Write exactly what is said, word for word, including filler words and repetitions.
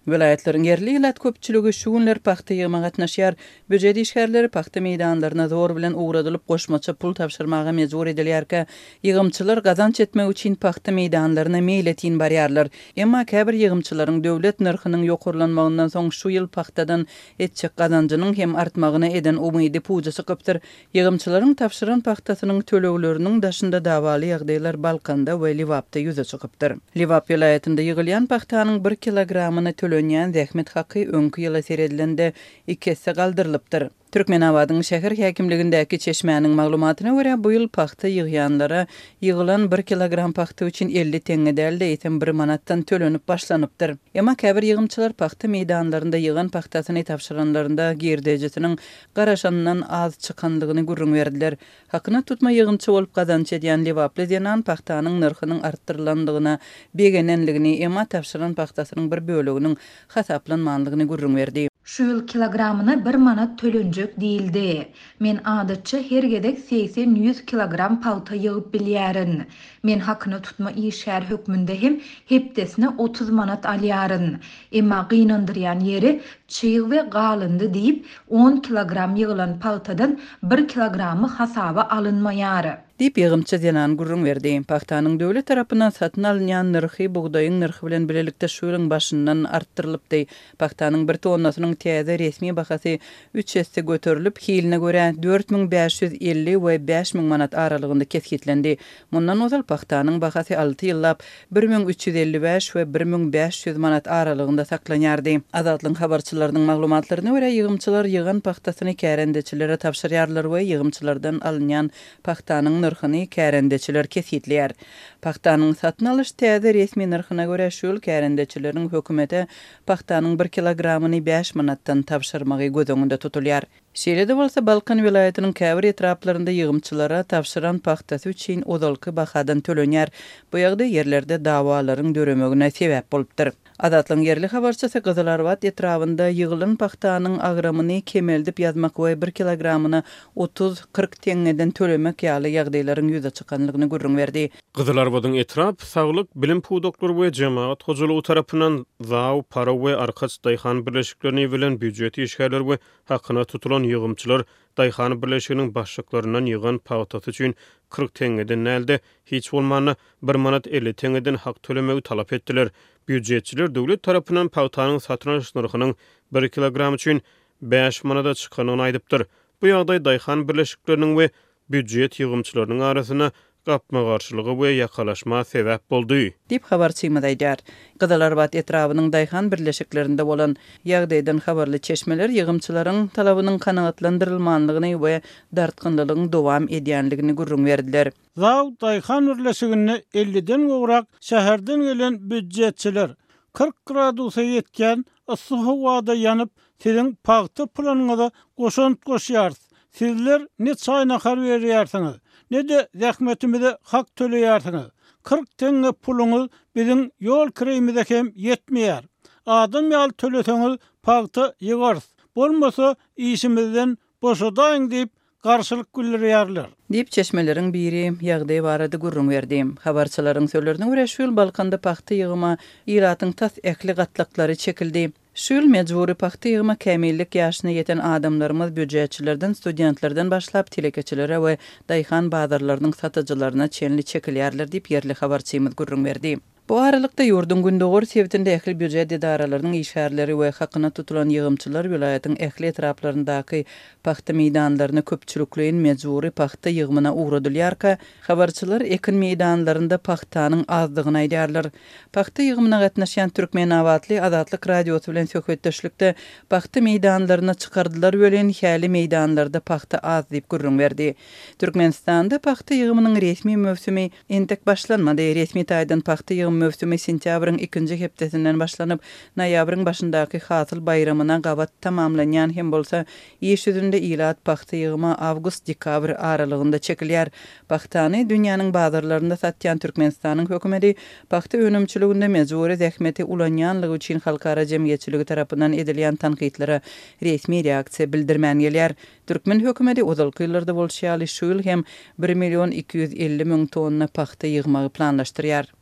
Vilayetlerin yerli ilat köpçülügi şu günler paxta yığmaga gatnaşýar. Büjedi işgärleri paxta meýdanlaryna zor bilen uğradylyp goşmaça pul tapşyrmaga mejbur edilýärkä, ýygymçylar gazanç etmek üçin paxta meýdanlaryna meýletin barýarlar. Emma käbir ýygymçylaryň döwlet narhynyň ýokurlanmagyndan soň şu ýyl paxtadan etçek gazanjynyň hem artmagyna eden umydy pujasy köpdir. Ýygymçylaryň tapşyran paxtasynyň tölegleriniň daşynda dawaly ýagdaýlar Balkanda we Liwapda ýüze çykypdyr. Liwap vilayetinde ýygylýan paxtanyň bir kilogramyny Tölönýän zähmet haky öňkü ýyla seredilende iki hisse galdyrylypdyr. Türkmenabadyň şäher häkimligindäki çeşmäniň maglumatyna görä bu ýyl paxta ýygýanlara ýygylan bir kilogram paxta üçin elli teňe däldi ýeten bir manatdan tölönüp başlanypdyr. Emma käbir ýygymçylar paxta meýdanlarynda ýygan paxtasyny tapşyranlarynda girdejisiniň garaşandan az çykandygyny gurrun berdiler. Hakyna tutma ýygymçy bolup gazanç edýän Liwaply denan paxtanyň narhynyň artdyrylandygyna begenenligini, emma tapşyran paxtasynyň bir böleginiň hasaplanmandygyny gurrun berdi. Şu ýyl kilogramyna bir manat tölenjek diýildi. Men adatça her gedek seksen yüz kilogram palta ýygyp bilýärin. Men hakyna tutma işgär hökmünde hem hepdesine otuz manat alýaryn. Emma gynandyrýan ýeri çyýg we galyndy diýip on kilogram ýygylan paltadan bir kilogramy hasaba alınmaýar. Dip ýygymçy denan gurrun berdi. Paxtanyň döwlet tarapyndan satyn alynýan narhy bugdaýyň narhy bilen bilelikde şu ýylyň başyndan artdyrylypdy. Paxtanyň bir tonnasynyň täze resmi bahasy üç hisse göterilip, hiline görä dört miň beş yüz elli we beş miň manat aralygynda keskitlendi. Mundan ozal paxtanyň bahasy alty ýyllap bir miň üç yüz elli beş we bir miň beş yüz manat aralygynda saklanýardy. Azatlyň habarçylarynyň maglumatlaryna görä ýygymçylar ýygan paxtasyny kärendeçilere tapşyrýarlar we ýygymçylardan alynýan paxtanyň narhyny kärendeçiler kesitleýär. Paxtanyň satyn alyş täze resmi narhyna görä şu ýyl kärendeçileriň hökümete paxtanyň bir kilogramyny beş manatdan tapşyrmagy gözüňde tutulýar. Şeýle bolsa Balkan vilayatynyň käbir etraplarynda ýygymçylara tapşyran paxtasy üçin odalky bahadan tölenýär. Bu ýagdaý ýerlerde dawalaryň döremegine sebäp bolupdyr. Adatlyň yerli habarçysy Gyzylarbat etrabynda ýygylan paxtanyň agramyny kemeldip ýazmak we bir kilogramyny otuz kırk teňeden tölemek ýaly ýagdaýlaryň ýüze çykanlygyny gurrun berdi. Gyzylarbatyň etrap saglyk bilim pudoklary we jemaat hojulugy tarapyndan zaw, para we arkaç daýhan birleşiklerini bilen büdjet işgärleri we hakyna tutulan ýygymçylar daýhan birleşiginiň başlyklarynyň ýygan paxtasy üçin kırk teňeden nälde hiç bolmany bir manat elli teňeden hak tölemegi talap etdiler. Büdjetçiler döwlet tarapyndan paxtanyň satyn alyş narhynyň bir kilogram üçin beş manata çykanyny aýdypdyr. Bu ýagdaý daýhan birleşikleriniň we büdjet ýygymçylarynyň arasyna gapma garşylygy we ýakalaşma sebäp boldy. Dip habarçyma daýdar. Gyzylarbat etrabynyň daýhan birleşiklerinde bolan ýagdaýdan habarly çeşmeler ýygymçylaryň talabynyň kanagatlandyrylmanlygyny we dartgynlygyň dowam edýänligini gurrun berdiler. Zaw daýhan birleşigini elliden gowrak şäherden gelen büdjetçiler kırk gradusy ýetken ysy howada ýanyp siziň paxta planyňyza goşant goşýar. Sizler ne çaýnakar berýärsiňiz, ne de zähmetimize hak töleýärsiňiz. kırk teňe puluňyz biziň ýol kiremize hem ýetmeýär. Adam ýal töleseňiz paxta ýygarys. Bolmasa işimizden boşadaýyn diýip garşylyk güldürýärler. Dip çeşmeleriň biri ýagdaý barada gurrun berdi. Habarçylaryň sözlerine görä şu ýyl Balkanda paxta ýygyma ýylatyň tas ähli gatlaklary çekildi. Şu ýyl mejburi paxta ýygyma kämillik ýaşyna ýeten adamlarymyz büdjetçilerden, studentlerden başlap telekeçilere we daýhan bazarlarynyň satyjylaryna çenli çekilýärler diýip ýerli habarçymyz gurrun berdi. Bu aralykda ýurdun gündogor sebitinde ähli büdjet idaralarynyň işgärleri we hakyna tutulan ýygymçylar vilayatyň ähli etraplaryndaky paxta meýdanlaryny köpçülikleýin mejburi paxta ýygymyna uğradylýarka, habarçylar ekin meýdanlarynda paxtanyň azdygyny aýdýarlar. Paxta ýygymyna gatnaşan Türkmenawatly Azatlyk radiosu bilen söhbetdeşlikde paxta meýdanlaryna çykardylar bilen häli meýdanlarda paxta az diýip gurrun berdi. Türkmenistanda paxta ýygymynyň resmi mövsümi entek başlanmady. Resmi taýdan paxta ýygym mövsümi sentýabryň ikinji hepdesinden başlanyp noýabryň başyndaky hasyl bayramyna gabat tamamlanýan hem bolsa ýeş ýüzünde ilat paxta ýygyma awgust-dekabr aralygynda çekilýär. Paxtany dünýäniň bazarlarynda satýan Türkmenistanyň hökümeti paxta önümçiliginde mejburi zähmeti ulanýanlygy üçin halkara jemgyýetçiligi tarapyndan edilýän tanqidlere resmi reaksiýa bildirmän gelýär. Türkmen hökümeti ozalky ýyllarda bolşýaly şu ýyl hem bir milyon iki yüz elli miň tonna paxta ýygmagy planlaşdyrýar.